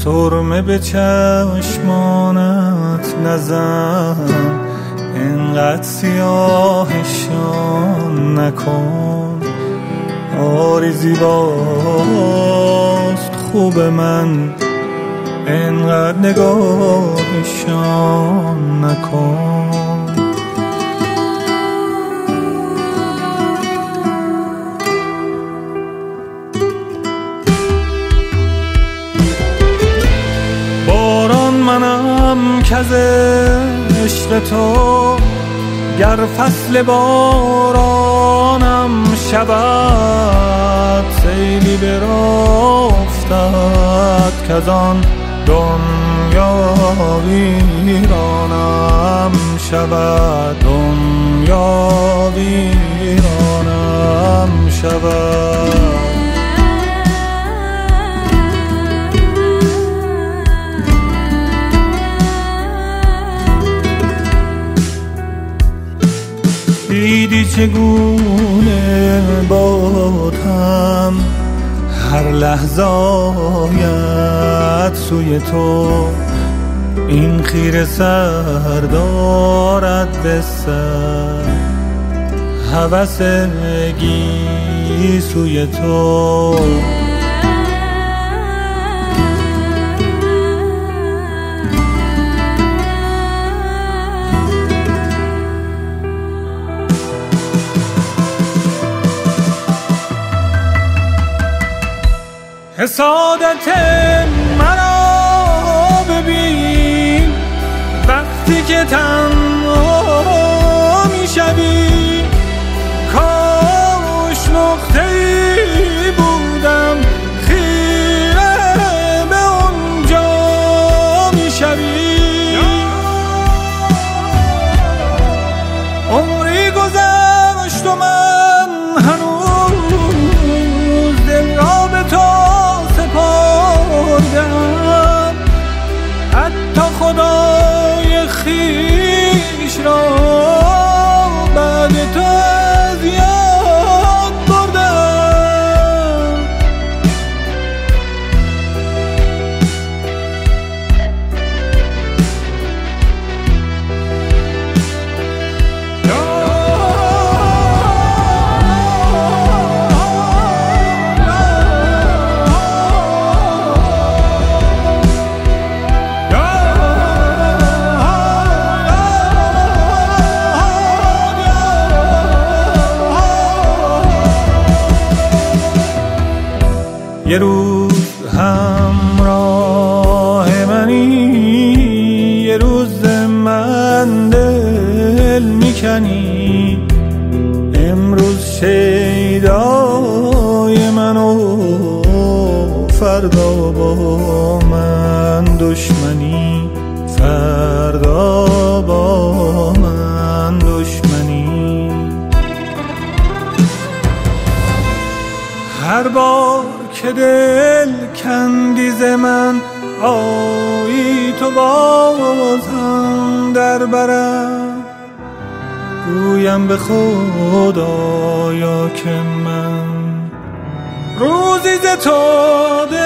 سرمه به چشمانت نزن، اینقدر سیاهشان نکن. آری زیباست خوب من، اینقدر نگاهشان نکن. باران منم کز عشق تو، گر فصل بارانم شود. سیلی برافتد کز آن دنیا ویرانم شود، دنیا ویرانم شود. دیدی چگونه بادم هر لحظه آید سوی تو، این خیره سر دارد به سر، هوس گیسوی تو. حسادت مرا ببین وقتی که تنها میشوی. کاش نقطه‌ای بودم خیره به اونجا میشوی. عمری گذشت و من هنوز دل را به تو سپردم، حتی خدای خویش را بعد تو از یاد بردم. یه روز همراه منی، یه روز من دل میکنی. امروز شیدای منو، فردا با من دشمنی، فردا با من دشمنی. هر بار که دل کندی ز من، آیی تو بازم در برم. گویم به خدایا که من روزی ز تو